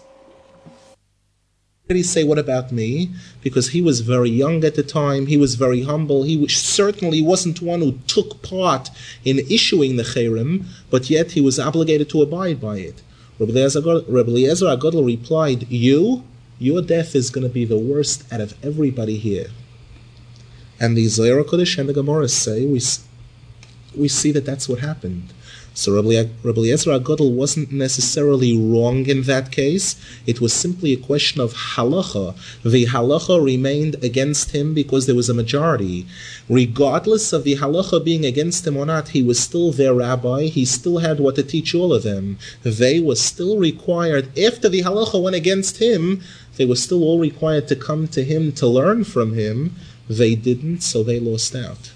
S1: Did he say, what about me? Because he was very young at the time, he was very humble, he was, certainly wasn't one who took part in issuing the Cherem, but yet he was obligated to abide by it. Rabbi Eliezer HaGadol replied, you, your death is going to be the worst out of everybody here. And the Zohar Kodesh and the Gemara say, we, we see that that's what happened. So Rabbi Eliezer HaGadol wasn't necessarily wrong in that case. It was simply a question of halacha. The halacha remained against him because there was a majority. Regardless of the halacha being against him or not, he was still their rabbi. He still had what to teach all of them. They were still required, after the halacha went against him, they were still all required to come to him to learn from him. They didn't, so they lost out.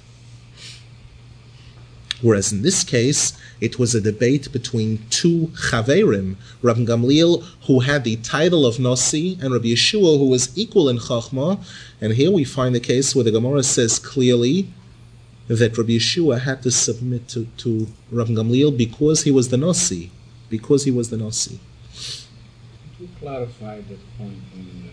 S1: Whereas in this case, it was a debate between two chaverim, Rabbi Gamliel, who had the title of Nasi, and Rabbi Yeshua, who was equal in Chachma. And here we find the case where the Gemara says clearly that Rabbi Yeshua had to submit to, to Rabbi Gamliel because he was the Nasi. Because he was the Nasi.
S4: To clarify that point, when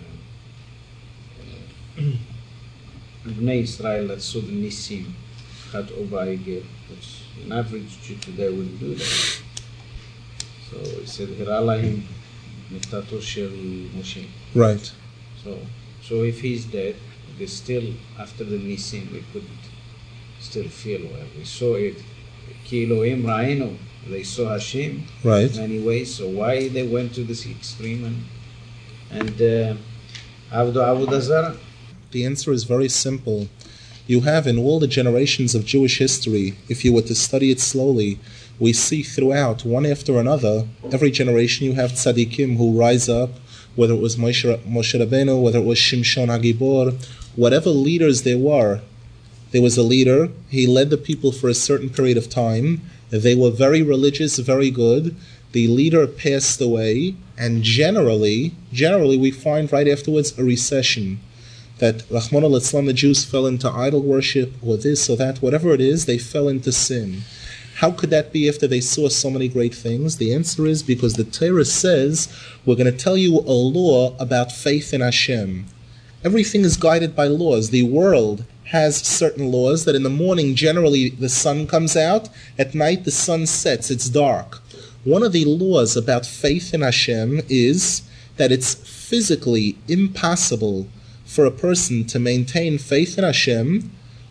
S4: uh, Bnei Israel that saw the Nisim had Ovaigel, which an average Jew today wouldn't do that. So he said, Hiralahim Niftato Shel Moshe.
S1: Right.
S4: So so if he's dead, they still, after the Nisim, we could still feel well. We saw it. Ki Elohim Ra'enu, they saw Hashem.
S1: Right.
S4: In many ways. So why they went to this extreme and and uh, Avdu Avodah Zarah?
S1: The answer is very simple. You have in all the generations of Jewish history, if you were to study it slowly, we see throughout, one after another, every generation you have tzaddikim who rise up, whether it was Moshe, Moshe Rabbeinu, whether it was Shimshon HaGibor, whatever leaders there were. There was a leader, he led the people for a certain period of time, they were very religious, very good, the leader passed away, and generally, generally we find right afterwards a recession. That Rahman al-Islam, the Jews fell into idol worship, or this or that, whatever it is, they fell into sin. How could that be after they saw so many great things? The answer is because the Torah says, we're going to tell you a law about faith in Hashem. Everything is guided by laws. The world has certain laws that in the morning generally the sun comes out, at night the sun sets, it's dark. One of the laws about faith in Hashem is that it's physically impossible for a person to maintain faith in Hashem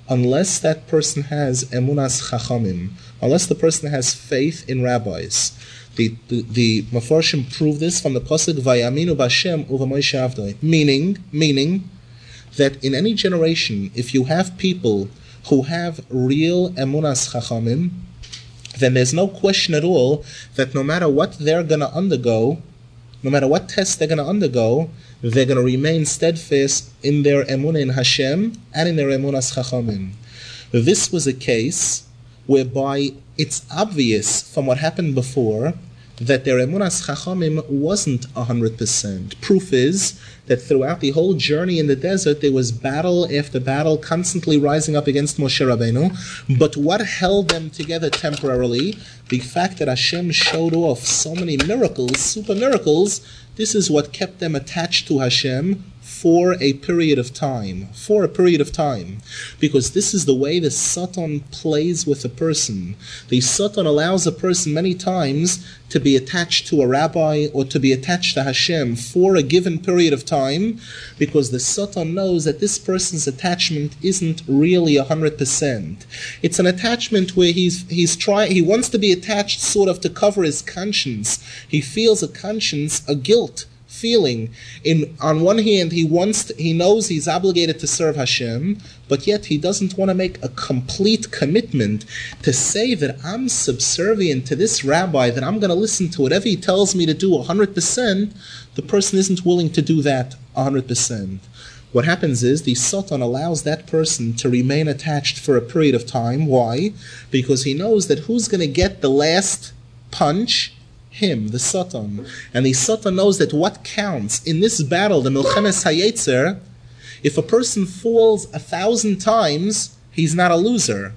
S5: unless that person has emunas chachamim, unless the person has faith in rabbis. The the, the Mefarshim prove this from the pasuk Vayaminu b'Hashem uva Moshe Avdoi, meaning meaning that in any generation, if you have people who have real emunas chachamim, then there's no question at all that no matter what they're going to undergo, no matter what test they're going to undergo, they're going to remain steadfast in their emunah in Hashem and in their emunas chachamim. This was a case whereby it's obvious from what happened before that their emunas chachamim wasn't one hundred percent. Proof is that throughout the whole journey in the desert, there was battle after battle, constantly rising up against Moshe Rabbeinu. But what held them together temporarily? The fact that Hashem showed off so many miracles, super miracles, this is what kept them attached to Hashem for a period of time. For a period of time. Because this is the way the Satan plays with a person. The Satan allows a person many times to be attached to a rabbi or to be attached to Hashem for a given period of time, because the Satan knows that this person's attachment isn't really one hundred percent. It's an attachment where he's he's trying, he wants to be attached sort of to cover his conscience. He feels a conscience, a guilt feeling. In on one hand, he wants to, he knows he's obligated to serve Hashem, but yet he doesn't want to make a complete commitment to say that I'm subservient to this rabbi, that I'm going to listen to whatever he tells me to do one hundred percent. The person isn't willing to do that one hundred percent. What happens is the Satan allows that person to remain attached for a period of time. Why? Because he knows that who's going to get the last punch? Him, the Satan. And the Satan knows that what counts in this battle, the Milchemes HaYetzer, if a person falls a thousand times, he's not a loser.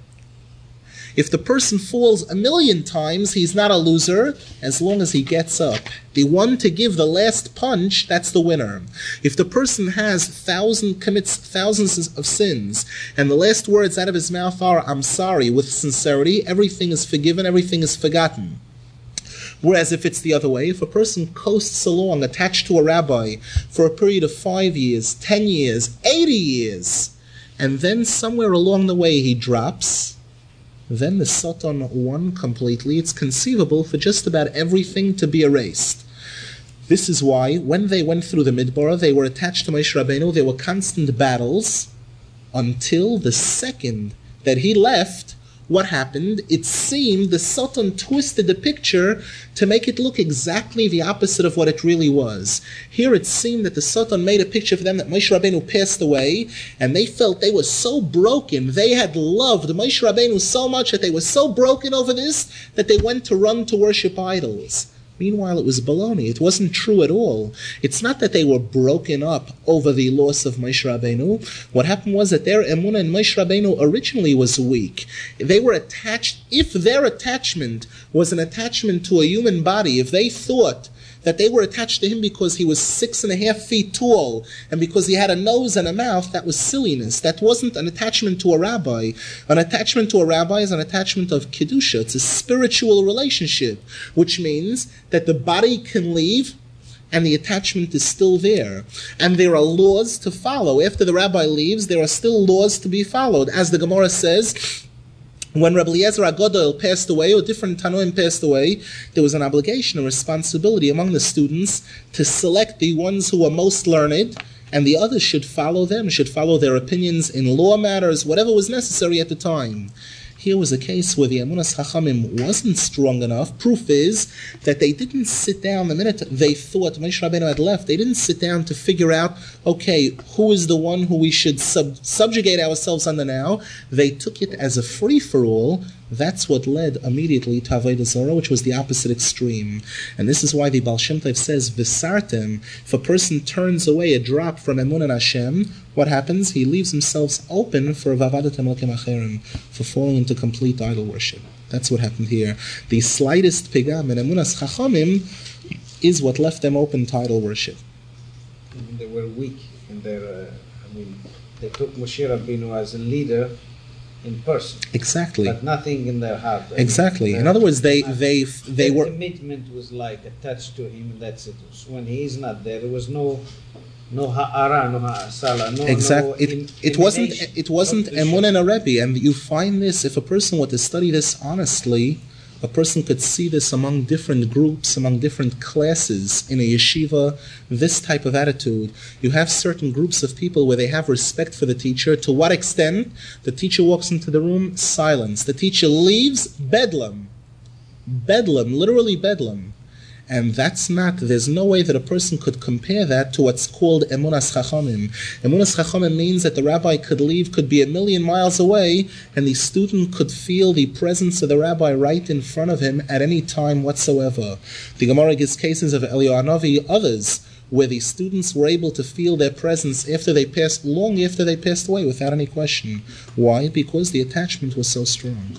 S5: If the person falls a million times, he's not a loser, as long as he gets up. The one to give the last punch, that's the winner. If the person has thousand commits thousands of sins, and the last words out of his mouth are, I'm sorry, with sincerity, everything is forgiven, everything is forgotten. Whereas if it's the other way, if a person coasts along attached to a rabbi for a period of five years, ten years, eighty years, and then somewhere along the way he drops, then the Satan won completely. It's conceivable for just about everything to be erased. This is why when they went through the Midbar, they were attached to Moshe Rabbeinu. There were constant battles until the second that he left. What happened? It seemed the Satan twisted the picture to make it look exactly the opposite of what it really was. Here it seemed that the Satan made a picture for them that Moshe Rabbeinu passed away, and they felt they were so broken. They had loved Moshe Rabbeinu so much that they were so broken over this that they went to run to worship idols. Meanwhile, it was baloney. It wasn't true at all. It's not that they were broken up over the loss of Moshe Rabbeinu. What happened was that their emunah in Moshe Rabbeinu originally was weak. They were attached, if their attachment was an attachment to a human body, if they thought that they were attached to him because he was six and a half feet tall and because he had a nose and a mouth, that was silliness. That wasn't an attachment to a rabbi. An attachment to a rabbi is an attachment of kedusha. It's a spiritual relationship, which means that the body can leave and the attachment is still there. And there are laws to follow. After the rabbi leaves, there are still laws to be followed. As the Gemara says, when Rabbi Eliezer HaGadol passed away, or different Tanoim passed away, there was an obligation, a responsibility among the students to select the ones who were most learned, and the others should follow them, should follow their opinions in law matters, whatever was necessary at the time. Here was a case where the Emunas Chachamim wasn't strong enough. Proof is that they didn't sit down the minute they thought Moshe Rabbeinu had left. They didn't sit down to figure out, okay, who is the one who we should sub- subjugate ourselves under now. They took it as a free-for-all. That's what led immediately to Avodah Zarah, which was the opposite extreme. And this is why the Baal Shem Tov says, V'sartem, if a person turns away a drop from Emunah in Hashem, what happens? He leaves himself open for Vavadat Elokim Acherim, for falling into complete idol worship. That's what happened here. The slightest pigam in Emunas Chachamim is what left them open to idol worship.
S4: They were weak in their, uh, I mean, they took Moshe Rabbeinu as a leader in person.
S5: Exactly.
S4: But nothing in their heart.
S5: Exactly. In other words, they they they were.
S4: The commitment was like attached to him, and that's it. When he is not there, there was no No ha'ara, no ha'asala, no
S5: Exactly.
S4: no
S5: It,
S4: in-
S5: it wasn't
S4: elimination.
S5: it wasn't
S4: Not the
S5: emun
S4: shirk.
S5: and a rebbe, and you find this if a person were to study this honestly, a person could see this among different groups, among different classes in a yeshiva. This type of attitude, you have certain groups of people where they have respect for the teacher. To what extent? The teacher walks into the room, silence. The teacher leaves, bedlam, bedlam, literally bedlam. And that's not, there's no way that a person could compare that to what's called emunas chachamim. Emunas chachamim means that the rabbi could leave, could be a million miles away, and the student could feel the presence of the rabbi right in front of him at any time whatsoever. The Gemara gives cases of Eliyahu Hanavi, others, where the students were able to feel their presence after they passed, long after they passed away, without any question. Why? Because the attachment was so strong.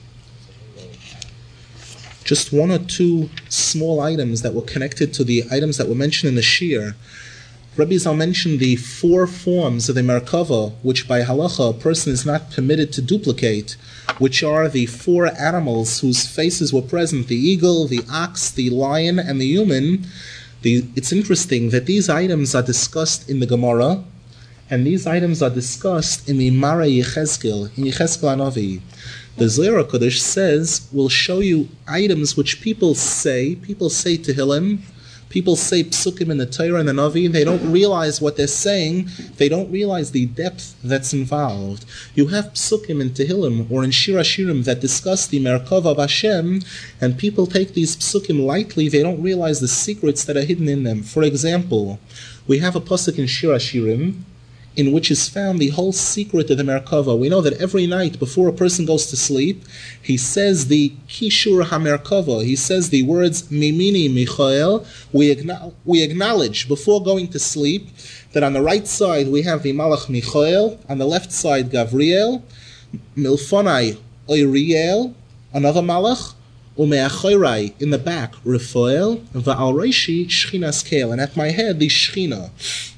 S5: Just one or two small items that were connected to the items that were mentioned in the Shir. Rabbi Zal mentioned the four forms of the Merkava, which by halacha a person is not permitted to duplicate, which are the four animals whose faces were present, the eagle, the ox, the lion, and the human. The, it's interesting that these items are discussed in the Gemara, and these items are discussed in the Mara Yechezkel, in Yechezkel Hanavi. The Zohar HaKadosh says, will show you items which people say, people say Tehillim, people say Psukim in the Torah and the Navi, they don't realize what they're saying, they don't realize the depth that's involved. You have Psukim in Tehillim or in Shir HaShirim that discuss the Merkava of Hashem, and people take these Psukim lightly, they don't realize the secrets that are hidden in them. For example, we have a Pasuk in Shir HaShirim, in which is found the whole secret of the Merkava. We know that every night before a person goes to sleep, he says the Kishur HaMerkava, he says the words Mimini Michael. We, acknow- we acknowledge before going to sleep that on the right side we have the Malach Michael, on the left side Gavriel, Milfonai Oiriel, another Malach, Umeachorai, in the back Raphael, Va'al Reishi Shchinas Kel, and at my head the Shechina.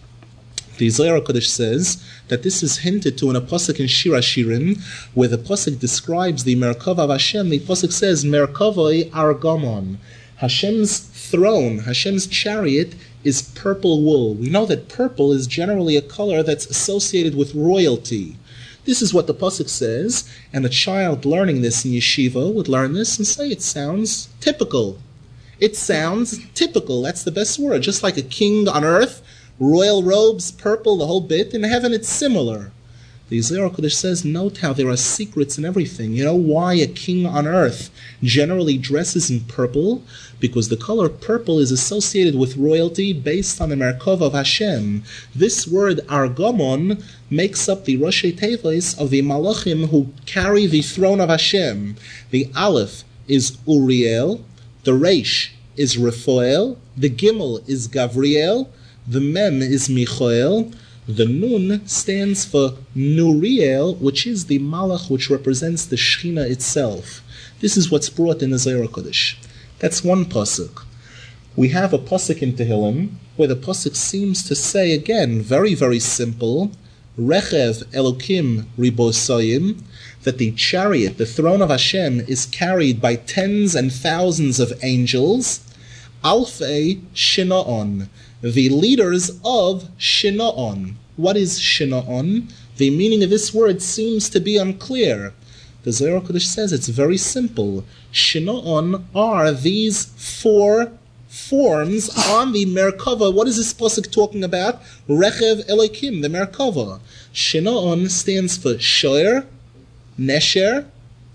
S5: The Zohar HaKadosh says that this is hinted to in a pasuk in Shir HaShirim, where the pasuk describes the Merkava of Hashem. The pasuk says, Merkavoi Argamon. Hashem's throne, Hashem's chariot, is purple wool. We know that purple is generally a color that's associated with royalty. This is what the pasuk says, and a child learning this in yeshiva would learn this and say, it sounds typical. It sounds typical. That's the best word. Just like a king on earth, royal robes, purple, the whole bit. In heaven, it's similar. The Zohar HaKadosh says, note how there are secrets in everything. You know why a king on earth generally dresses in purple? Because the color purple is associated with royalty based on the Merkava of Hashem. This word, Argamon, makes up the Roshei Teves of the Malachim who carry the throne of Hashem. The Aleph is Uriel, the Reish is Raphael, the Gimel is Gavriel, the Mem is Michael, the Nun stands for Nuriel, which is the Malach which represents the Shechina itself. This is what's brought in the Zohar HaKadosh. That's one pasuk. We have a pasuk in Tehillim where the pasuk seems to say, again, very, very simple, Rechev Elokim Ribosayim, that the chariot, the throne of Hashem, is carried by tens and thousands of angels, Alfei Shinaon, the leaders of Shinaon. What is Shinaon? The meaning of this word seems to be unclear. The Zohar HaKadosh says it's very simple. Shinaon are these four forms on the Merkava. What is this pasuk talking about? Rechev Elokim, the Merkava. Shinaon stands for Shoer, Nesher,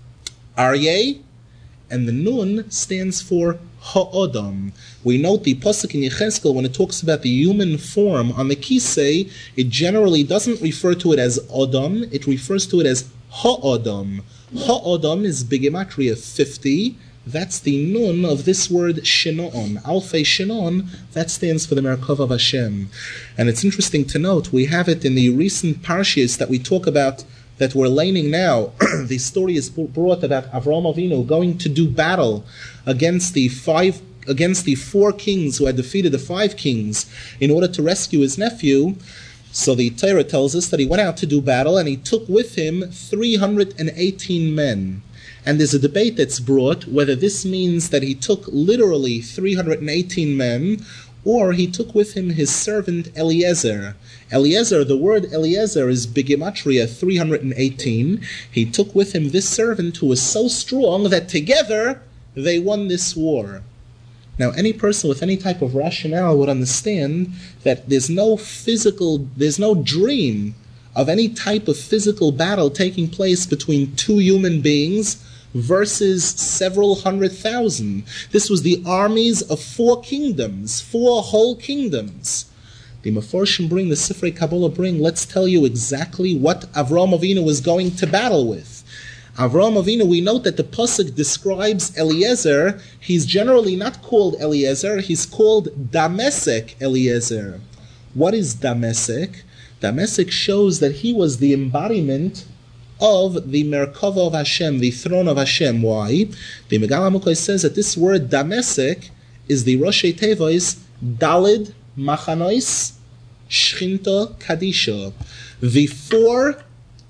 S5: Aryeh, and the Nun stands for Ha'odam. We note the pasuk in Yechezkel when it talks about the human form on the kisei, it generally doesn't refer to it as Odam, it refers to it as Ha'odam. Ha'odam is Bigematria fifty. That's the Nun of this word Shinaon. Alfei Shinaon, that stands for the Merkava of Hashem. And it's interesting to note, we have it in the recent parshas that we talk about that we're laning now. The story is brought about Avraham Avinu going to do battle against the five, against the four kings who had defeated the five kings in order to rescue his nephew. So the Torah tells us that he went out to do battle and he took with him three hundred eighteen men. And there's a debate that's brought whether this means that he took literally three hundred eighteen men, or he took with him his servant Eliezer. Eliezer, the word Eliezer is Bigematria three hundred eighteen. He took with him this servant who was so strong that together they won this war. Now, any person with any type of rationale would understand that there's no physical, there's no dream of any type of physical battle taking place between two human beings versus several hundred thousand. This was the armies of four kingdoms, four whole kingdoms. The Meforshim bring, the Sifrei Kabbalah bring, let's tell you exactly what Avraham Avinu was going to battle with. Avraham Avinu, we note that the Pasuk describes Eliezer. He's generally not called Eliezer, he's called Damesek Eliezer. What is Damesek? Damesek shows that he was the embodiment of the Merkava of Hashem, the throne of Hashem. Why? The Megala Mukhay says that this word Damesek is the Roshei Tevois Dalid Machanois Shchinta Kadisha. The four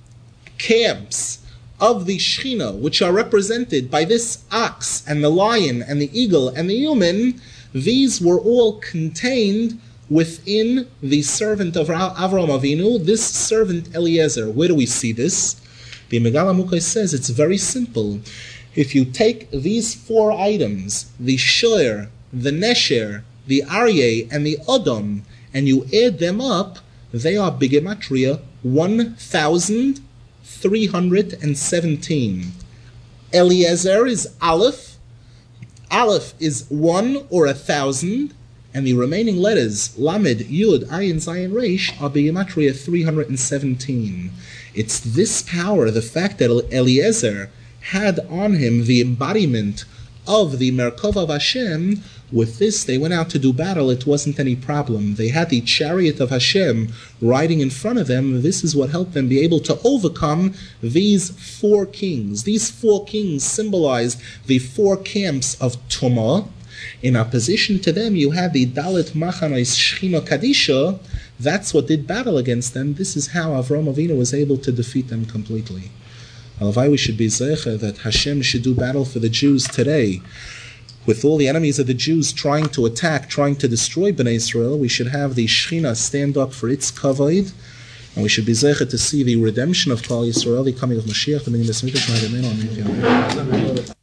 S5: camps of the Shechina, which are represented by this ox and the lion and the eagle and the human, these were all contained within the servant of Avraham Avinu, this servant Eliezer. Where do we see this? The Megala Mukhay says it's very simple. If you take these four items, the Shoer, the Nesher, the Aryeh, and the Odom, and you add them up, they are Bigematria one thousand three hundred seventeen. Eliezer is Aleph. Aleph is one or a thousand, and the remaining letters, Lamed, Yud, Ayin, Zayin, Reish, are Bigematria three hundred seventeen. It's this power, the fact that Eliezer had on him the embodiment of the Merkava of Hashem. With this, they went out to do battle. It wasn't any problem. They had the chariot of Hashem riding in front of them. This is what helped them be able to overcome these four kings. These four kings symbolize the four camps of Tumah. In opposition to them, you had the Dalit Machanais Shechina Kadisha. That's what did battle against them. This is how Avraham Avinu was able to defeat them completely. Alavai, we should be zeicha that Hashem should do battle for the Jews today. With all the enemies of the Jews trying to attack, trying to destroy Bnei Israel, we should have the Shechina stand up for its kavod, and we should be zeicha to see the redemption of Klal Yisrael, the coming of Mashiach, the Minim Esmitas,